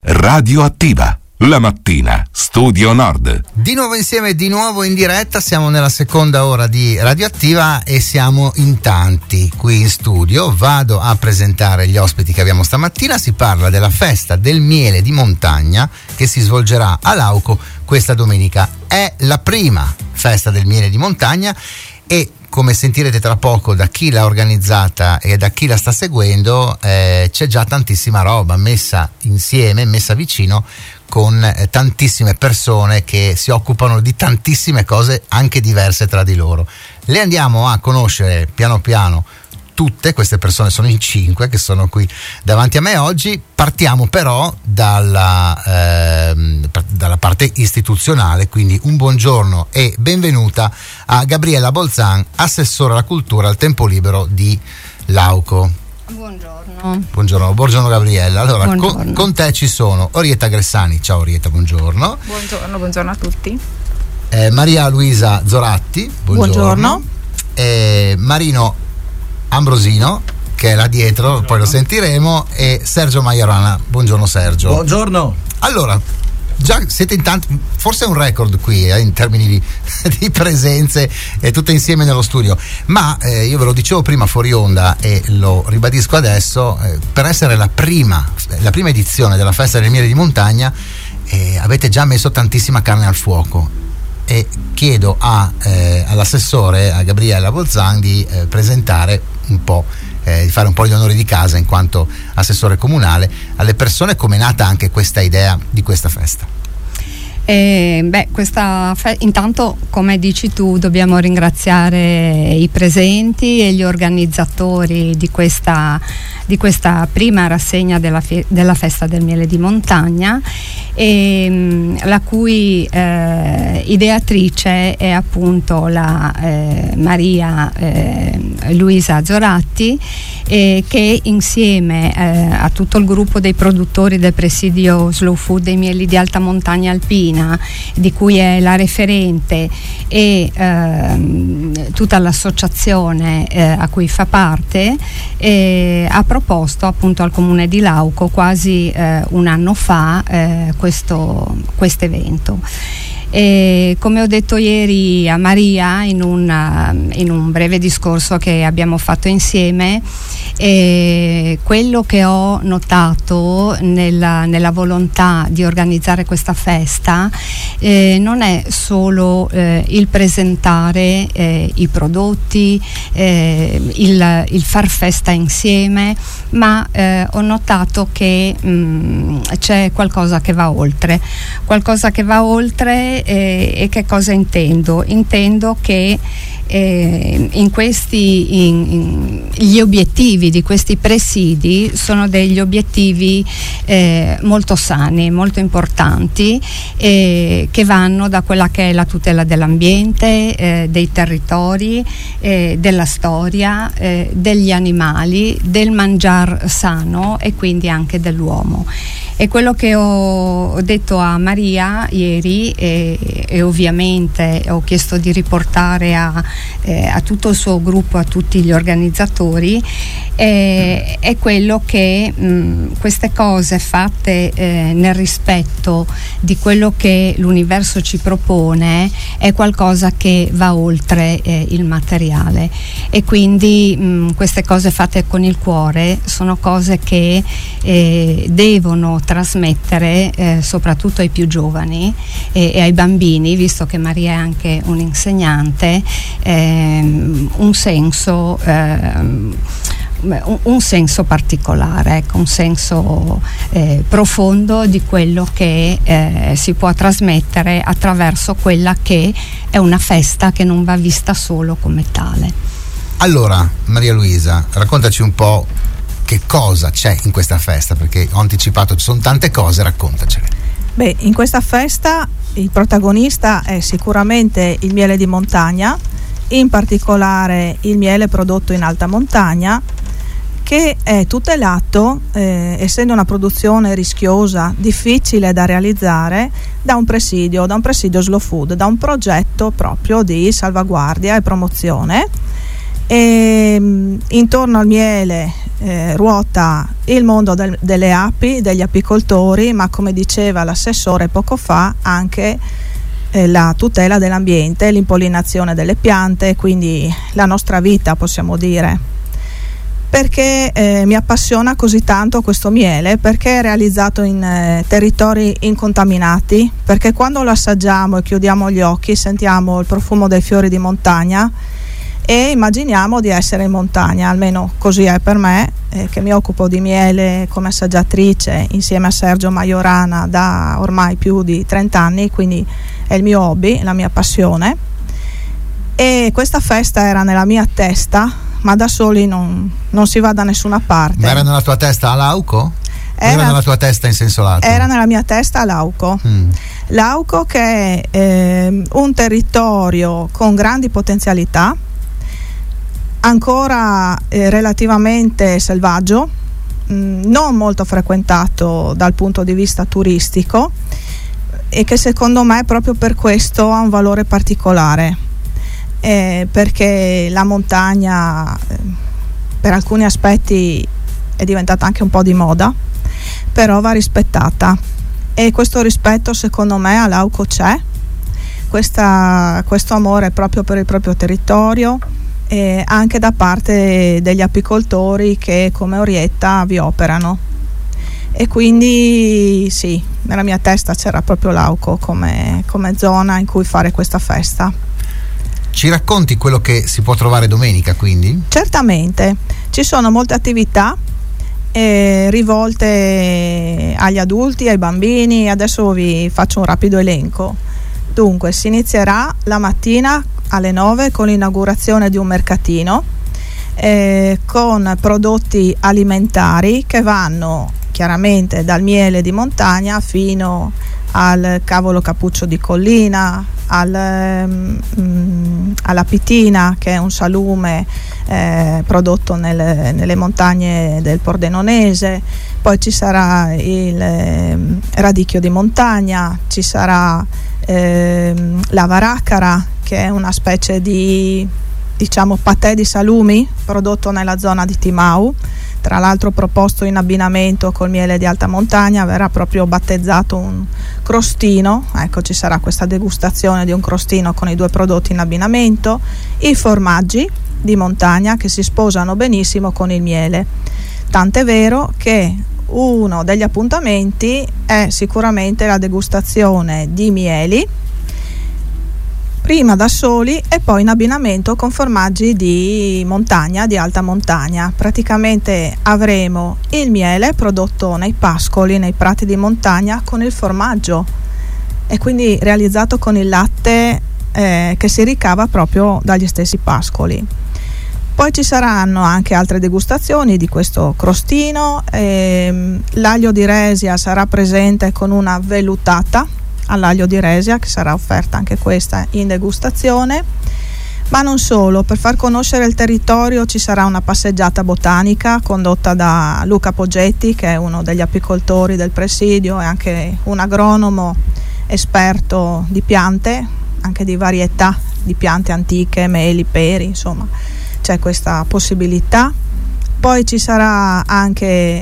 Radioattiva. La mattina, Studio Nord. Di nuovo insieme, di nuovo in diretta, siamo nella seconda ora di Radioattiva e siamo in tanti qui in studio. Vado a presentare gli ospiti che abbiamo stamattina. Si parla della festa del miele di montagna che si svolgerà a Lauco questa domenica. È la prima festa del miele di montagna e, come sentirete tra poco da chi l'ha organizzata e da chi la sta seguendo, c'è già tantissima roba messa insieme, messa vicino, con tantissime persone che si occupano di tantissime cose anche diverse tra di loro. Le andiamo a conoscere piano piano tutte. Queste persone sono in 5 che sono qui davanti a me oggi. Partiamo però dalla parte istituzionale, quindi un buongiorno e benvenuta a Gabriella Bolzan, assessore alla cultura al tempo libero di Lauco. Buongiorno Gabriella. Allora, con te ci sono Orietta Gressani. Ciao Orietta, buongiorno. Buongiorno a tutti. Maria Luisa Zoratti. Buongiorno. Marino Ambrosino, che è là dietro, poi lo sentiremo, e Sergio Maiorana. Buongiorno Sergio. Buongiorno. Allora, già siete in tanti, forse è un record qui in termini di presenze tutte insieme nello studio, ma io ve lo dicevo prima fuori onda e lo ribadisco adesso, per essere la prima edizione della festa del miele di montagna avete già messo tantissima carne al fuoco e chiedo all'assessore, a Gabriella Bolzan, di presentare un po', di fare un po' gli onori di casa in quanto assessore comunale alle persone. Come è nata anche questa idea di questa festa? Intanto, come dici tu, dobbiamo ringraziare i presenti e gli organizzatori di questa prima rassegna della festa del miele di montagna, la cui ideatrice è appunto la Maria Luisa Zoratti, che insieme a tutto il gruppo dei produttori del presidio Slow Food dei mieli di alta montagna alpina, di cui è la referente, e tutta l'associazione a cui fa parte, ha proposto appunto al comune di Lauco quasi un anno fa questo evento. E come ho detto ieri a Maria in un breve discorso che abbiamo fatto insieme, quello che ho notato nella volontà di organizzare questa festa non è solo il presentare i prodotti, il far festa insieme, ma ho notato che c'è qualcosa che va oltre. E che cosa intendo? Intendo che gli obiettivi di questi presidi sono degli obiettivi molto sani, molto importanti, che vanno da quella che è la tutela dell'ambiente, dei territori, della storia, degli animali, del mangiar sano e quindi anche dell'uomo. E quello che ho detto a Maria ieri, e ovviamente ho chiesto di riportare a tutto il suo gruppo, a tutti gli organizzatori, è quello che queste cose fatte nel rispetto di quello che l'universo ci propone è qualcosa che va oltre il materiale, e quindi queste cose fatte con il cuore sono cose che devono trasmettere soprattutto ai più giovani e ai bambini, visto che Maria è anche un'insegnante, un senso particolare, ecco, un senso profondo di quello che si può trasmettere attraverso quella che è una festa che non va vista solo come tale. Allora, Maria Luisa, raccontaci un po' che cosa c'è in questa festa, perché ho anticipato ci sono tante cose, raccontacele. Beh, in questa festa il protagonista è sicuramente il miele di montagna, in particolare il miele prodotto in alta montagna, che è tutelato, essendo una produzione rischiosa, difficile da realizzare, da un presidio Slow Food, da un progetto proprio di salvaguardia e promozione. E intorno al miele ruota il mondo delle api, degli apicoltori, ma come diceva l'assessore poco fa anche la tutela dell'ambiente, l'impollinazione delle piante, quindi la nostra vita, possiamo dire. Perché mi appassiona così tanto questo miele? Perché è realizzato in territori incontaminati, perché quando lo assaggiamo e chiudiamo gli occhi sentiamo il profumo dei fiori di montagna e immaginiamo di essere in montagna, almeno così è per me, che mi occupo di miele come assaggiatrice insieme a Sergio Majorana da ormai più di 30 anni, quindi è il mio hobby, la mia passione. E questa festa era nella mia testa, ma da soli non si va da nessuna parte. Ma era nella tua testa a Lauco? Era nella tua testa in senso lato? Era nella mia testa a Lauco. Lauco, che è un territorio con grandi potenzialità, ancora relativamente selvaggio, non molto frequentato dal punto di vista turistico, e che secondo me proprio per questo ha un valore particolare, perché la montagna per alcuni aspetti è diventata anche un po' di moda, però va rispettata, e questo rispetto secondo me a Lauco c'è, questo amore proprio per il proprio territorio, anche da parte degli apicoltori che come Orietta vi operano. E quindi sì, nella mia testa c'era proprio Lauco come zona in cui fare questa festa. Ci racconti quello che si può trovare domenica, quindi? Certamente, ci sono molte attività rivolte agli adulti, ai bambini. Adesso vi faccio un rapido elenco. Dunque, si inizierà la mattina alle 9 con l'inaugurazione di un mercatino con prodotti alimentari che vanno chiaramente dal miele di montagna fino al cavolo cappuccio di collina, alla pitina, che è un salume prodotto nelle montagne del Pordenonese. Poi ci sarà il radicchio di montagna, ci sarà la varaccara, che è una specie di, diciamo, patè di salumi prodotto nella zona di Timau, tra l'altro proposto in abbinamento col miele di alta montagna. Verrà proprio battezzato un crostino, ecco, ci sarà questa degustazione di un crostino con i due prodotti in abbinamento. I formaggi di montagna che si sposano benissimo con il miele, tant'è vero che uno degli appuntamenti è sicuramente la degustazione di mieli, prima da soli e poi in abbinamento con formaggi di montagna, di alta montagna. Praticamente avremo il miele prodotto nei pascoli, nei prati di montagna, con il formaggio, e quindi realizzato con il latte che si ricava proprio dagli stessi pascoli. Poi ci saranno anche altre degustazioni di questo crostino. L'aglio di Resia sarà presente con una vellutata all'aglio di Resia, che sarà offerta anche questa in degustazione. Ma non solo, per far conoscere il territorio ci sarà una passeggiata botanica condotta da Luca Poggetti, che è uno degli apicoltori del presidio e anche un agronomo esperto di piante, anche di varietà di piante antiche, meli, peri, insomma c'è questa possibilità. Poi ci sarà anche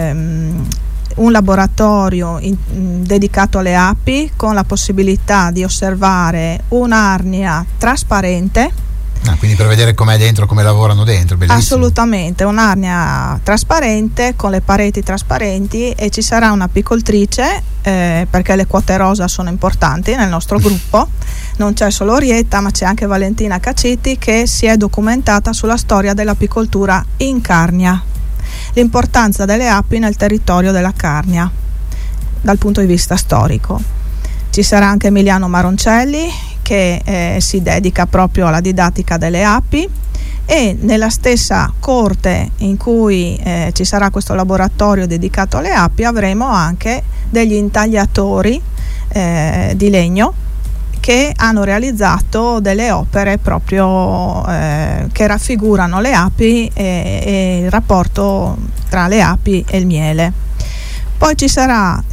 un laboratorio dedicato alle api, con la possibilità di osservare un'arnia trasparente. Quindi per vedere com'è dentro, come lavorano dentro, bellissimo. Assolutamente, un'arnia trasparente con le pareti trasparenti, e ci sarà un'apicoltrice perché le quote rosa sono importanti nel nostro gruppo. Non c'è solo Orietta, ma c'è anche Valentina Caciti, che si è documentata sulla storia dell'apicoltura in Carnia, l'importanza delle api nel territorio della Carnia dal punto di vista storico. Ci sarà anche Emiliano Maroncelli, che si dedica proprio alla didattica delle api, e nella stessa corte in cui ci sarà questo laboratorio dedicato alle api avremo anche degli intagliatori di legno che hanno realizzato delle opere proprio che raffigurano le api e il rapporto tra le api e il miele. Poi ci sarà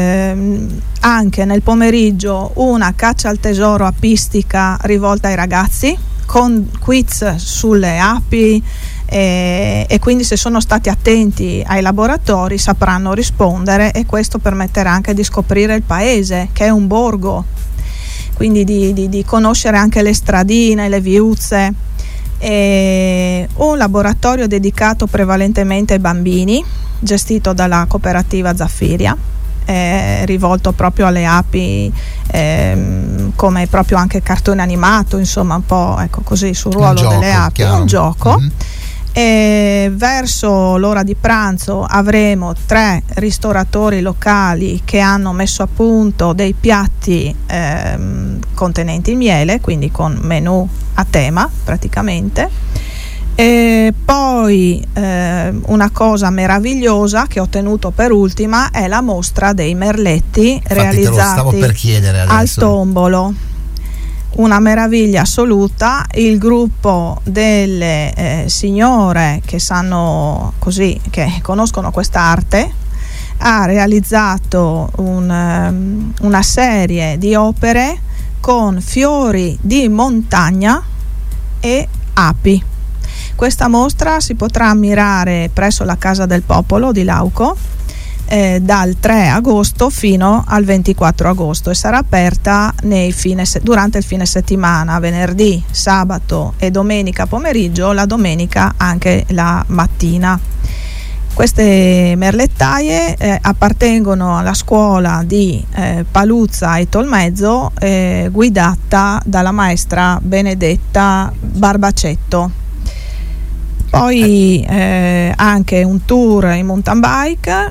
anche nel pomeriggio una caccia al tesoro apistica rivolta ai ragazzi, con quiz sulle api, e quindi se sono stati attenti ai laboratori sapranno rispondere, e questo permetterà anche di scoprire il paese, che è un borgo, quindi di conoscere anche le stradine, le viuzze. Un laboratorio dedicato prevalentemente ai bambini, gestito dalla cooperativa Zaffiria, rivolto proprio alle api, come proprio anche cartone animato, insomma un po', ecco, così sul ruolo delle api, chiaro. Un gioco. E verso l'ora di pranzo avremo 3 ristoratori locali che hanno messo a punto dei piatti contenenti il miele, quindi con menù a tema praticamente. E poi una cosa meravigliosa che ho tenuto per ultima è la mostra dei merletti. Infatti realizzati al tombolo. Una meraviglia assoluta. Il gruppo delle signore che sanno così, che conoscono quest'arte, ha realizzato una serie di opere con fiori di montagna e api. Questa mostra si potrà ammirare presso la Casa del Popolo di Lauco dal 3 agosto fino al 24 agosto, e sarà aperta durante il fine settimana, venerdì, sabato e domenica pomeriggio, la domenica anche la mattina. Queste merlettaie appartengono alla scuola di Paluzza e Tolmezzo, guidata dalla maestra Benedetta Barbacetto. Poi anche un tour in mountain bike,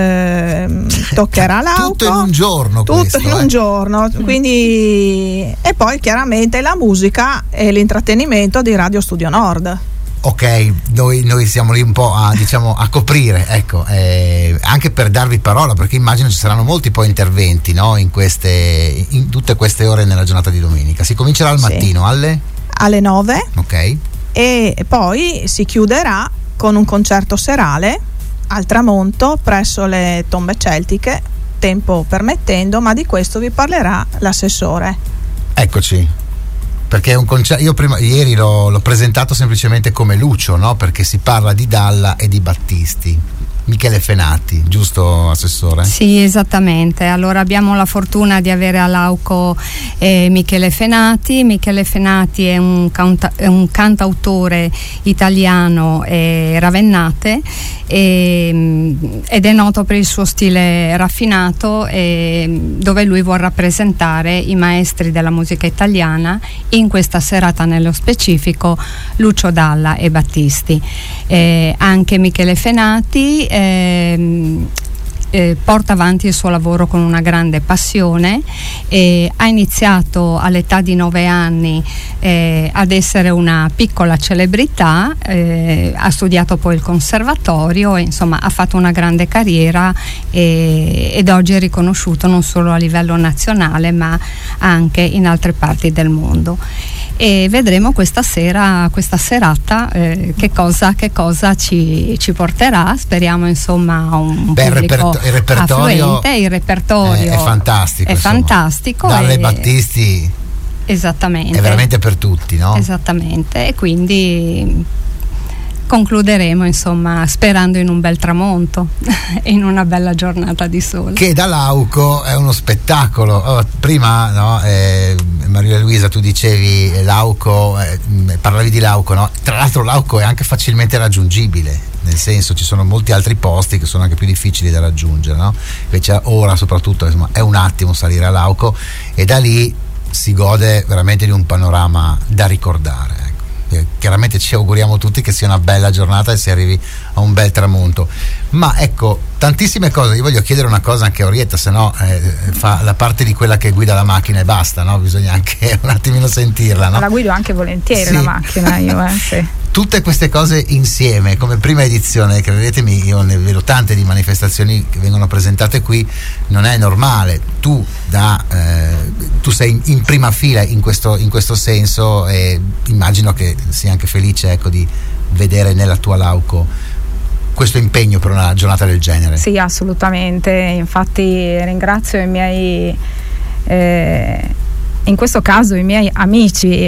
toccherà Lauco. Tutto in un giorno. Tutto in un giorno, quindi, e poi chiaramente la musica e l'intrattenimento di Radio Studio Nord. Ok, noi siamo lì un po' a coprire, ecco, anche per darvi parola, perché immagino ci saranno molti poi interventi, no? in tutte queste ore nella giornata di domenica. Si comincerà al mattino alle 9. Ok. E poi si chiuderà con un concerto serale al tramonto presso le tombe celtiche, tempo permettendo, ma di questo vi parlerà l'assessore. Eccoci, perché è un concerto. Io ieri l'ho presentato semplicemente come Lucio, no? Perché si parla di Dalla e di Battisti. Michele Fenati, giusto assessore? Sì, esattamente. Allora abbiamo la fortuna di avere a Lauco Michele Fenati. Michele Fenati è un cantautore italiano ravennate, ed è noto per il suo stile raffinato, dove lui vuol rappresentare i maestri della musica italiana, in questa serata nello specifico Lucio Dalla e Battisti. Anche Michele Fenati porta avanti il suo lavoro con una grande passione, ha iniziato all'età di 9 anni ad essere una piccola celebrità, ha studiato poi il conservatorio e insomma ha fatto una grande carriera, ed oggi è riconosciuto non solo a livello nazionale ma anche in altre parti del mondo. E vedremo questa serata che cosa ci porterà. Speriamo insomma un pubblico affluente. Il repertorio è fantastico. È fantastico. Dalle Battisti. Esattamente. È veramente per tutti, no? Esattamente. E quindi concluderemo insomma sperando in un bel tramonto e in una bella giornata di sole, che da Lauco è uno spettacolo. Prima, no, Maria Luisa, tu dicevi Lauco, parlavi di Lauco, no? Tra l'altro Lauco è anche facilmente raggiungibile, nel senso ci sono molti altri posti che sono anche più difficili da raggiungere, no? Invece ora soprattutto insomma, è un attimo salire a Lauco e da lì si gode veramente di un panorama da ricordare. Chiaramente ci auguriamo tutti che sia una bella giornata e si arrivi a un bel tramonto, ma ecco, tantissime cose. Io voglio chiedere una cosa anche a Orietta, se no fa la parte di quella che guida la macchina e basta, no? Bisogna anche un attimino sentirla, no? La guido anche volentieri, sì. La macchina io, sì. Tutte queste cose insieme, come prima edizione, credetemi, io ne vedo tante di manifestazioni che vengono presentate qui, non è normale. Tu sei in prima fila in questo senso, e immagino che sia anche felice, ecco, di vedere nella tua Lauco questo impegno per una giornata del genere. Sì, assolutamente. Infatti ringrazio i miei in questo caso i miei amici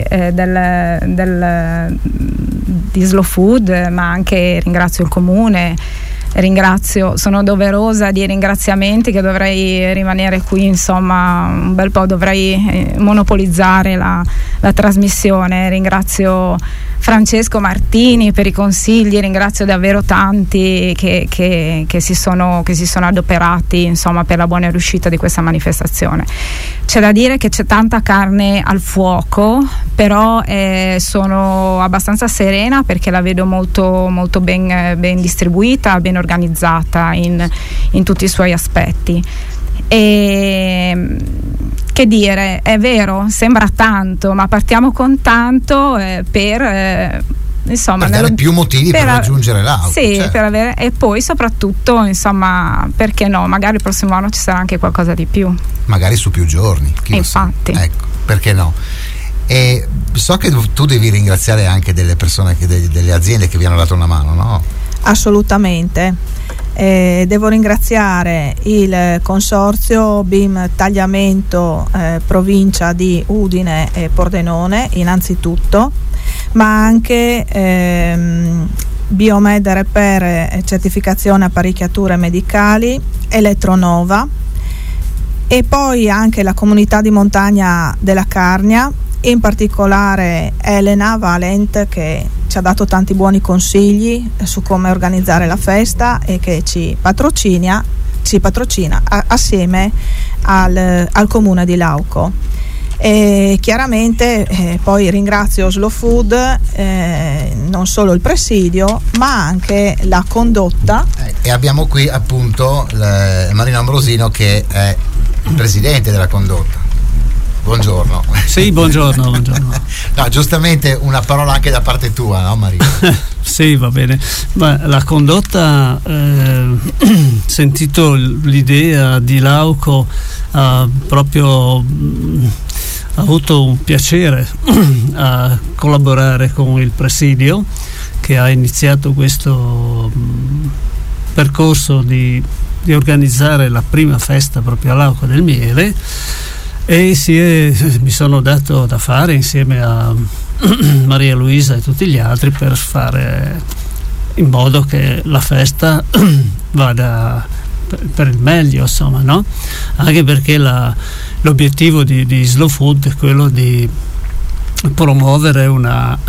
di Slow Food, ma anche ringrazio il comune, sono doverosa di ringraziamenti, che dovrei rimanere qui insomma un bel po', dovrei monopolizzare la trasmissione. Ringrazio Francesco Martini per i consigli, ringrazio davvero tanti che si sono adoperati insomma per la buona riuscita di questa manifestazione. C'è da dire che c'è tanta carne al fuoco, però sono abbastanza serena perché la vedo molto, molto ben distribuita, ben organizzata in tutti i suoi aspetti. E che dire, è vero, sembra tanto, ma partiamo con tanto per dare più motivi per raggiungere l'auto. Sì, certo. Per avere, e poi soprattutto insomma, perché no, magari il prossimo anno ci sarà anche qualcosa di più, magari su più giorni, infatti. Ecco, perché no? E so che tu devi ringraziare anche delle persone, delle aziende che vi hanno dato una mano, no? Assolutamente. Devo ringraziare il consorzio BIM Tagliamento provincia di Udine e Pordenone innanzitutto, ma anche Biomed Repair certificazione apparecchiature medicali, Elettronova, e poi anche la comunità di montagna della Carnia, in particolare Elena Valent, che ci ha dato tanti buoni consigli su come organizzare la festa e che ci patrocina assieme al comune di Lauco. E chiaramente poi ringrazio Slow Food, non solo il presidio ma anche la condotta, e abbiamo qui appunto Marino Ambrosino, che è il presidente della condotta. Buongiorno. Sì, buongiorno. No, giustamente una parola anche da parte tua, no Marino? Sì, va bene. Ma la condotta, sentito l'idea di Lauco, ha proprio avuto un piacere a collaborare con il presidio, che ha iniziato questo percorso di organizzare la prima festa proprio a Lauco del Miele, e mi sono dato da fare insieme a Maria Luisa e tutti gli altri per fare in modo che la festa vada per il meglio, insomma, no? Anche perché l'obiettivo di Slow Food è quello di promuovere una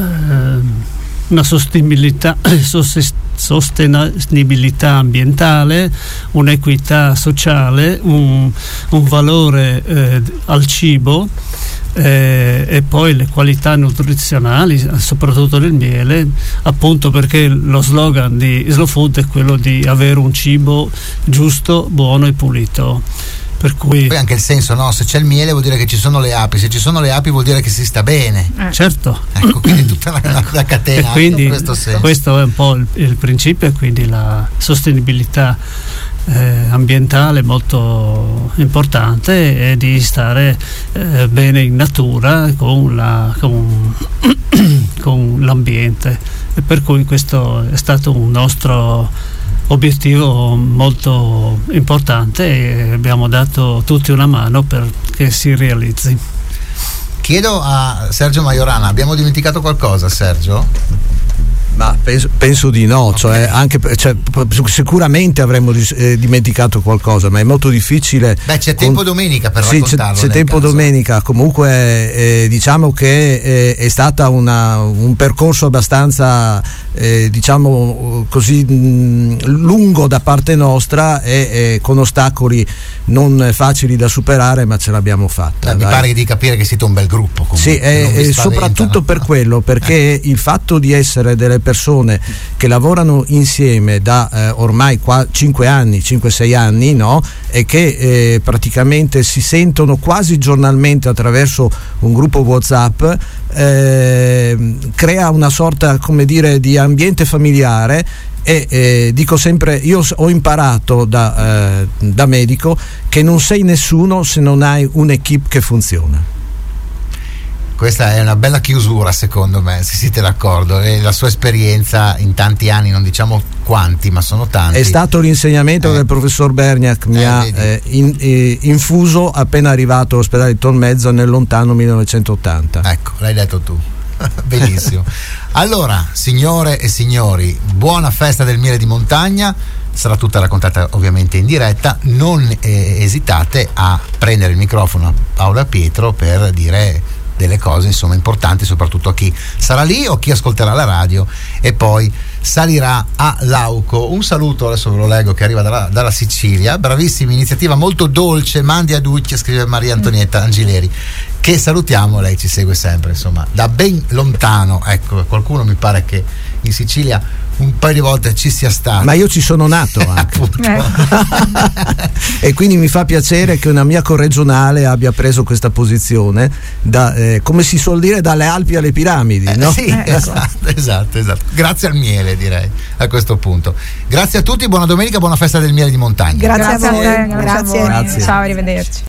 sostenibilità ambientale, un'equità sociale, un valore al cibo, e poi le qualità nutrizionali, soprattutto del miele, appunto perché lo slogan di Slow Food è quello di avere un cibo giusto, buono e pulito. Per cui poi anche il senso, no? Se c'è il miele vuol dire che ci sono le api, se ci sono le api vuol dire che si sta bene. Certo. Ecco, quindi tutta la catena. E quindi in questo senso. Questo è un po' il principio, e quindi la sostenibilità ambientale molto importante, è di stare bene in natura con l'ambiente, e per cui questo è stato un nostro obiettivo molto importante, e abbiamo dato tutti una mano perché si realizzi. Chiedo a Sergio Majorana, abbiamo dimenticato qualcosa, Sergio? Ma penso di no, cioè sicuramente avremmo dimenticato qualcosa, ma è molto difficile. Beh, c'è tempo domenica per raccontarlo. C'è tempo domenica, comunque diciamo che è stata un percorso abbastanza diciamo così lungo da parte nostra, e con ostacoli non facili da superare, ma ce l'abbiamo fatta. Mi pare di capire che siete un bel gruppo comunque. Sì, e soprattutto per quello, perché il fatto di essere delle persone che lavorano insieme da ormai 5-6 anni, no? E che praticamente si sentono quasi giornalmente attraverso un gruppo WhatsApp, crea una sorta, come dire, di ambiente familiare. E dico sempre, io ho imparato da medico che non sei nessuno se non hai un'equipe che funziona. questa è una bella chiusura secondo me, se siete d'accordo, e la sua esperienza in tanti anni, non diciamo quanti ma sono tanti, è stato l'insegnamento del professor Berniak, mi ha infuso appena arrivato all'ospedale di Tolmezzo nel lontano 1980. Ecco, l'hai detto tu. Benissimo. Allora, signore e signori, buona festa del miele di montagna, sarà tutta raccontata ovviamente in diretta, non esitate a prendere il microfono a Paola Pietro per dire delle cose insomma importanti, soprattutto a chi sarà lì o chi ascolterà la radio e poi salirà a Lauco. Un saluto, adesso ve lo leggo, che arriva dalla Sicilia, bravissima iniziativa, molto dolce, mandi a Duccia, scrive Maria Antonietta Angileri, che salutiamo, lei ci segue sempre insomma da ben lontano, ecco, qualcuno mi pare che in Sicilia un paio di volte ci sia stato, ma io ci sono nato anche. E quindi mi fa piacere che una mia corregionale abbia preso questa posizione come si suol dire, dalle Alpi alle piramidi, no? Sì, esatto, grazie al miele, direi, a questo punto. Grazie a tutti, buona domenica, buona festa del miele di montagna. Grazie a voi. Grazie. Ciao, arrivederci.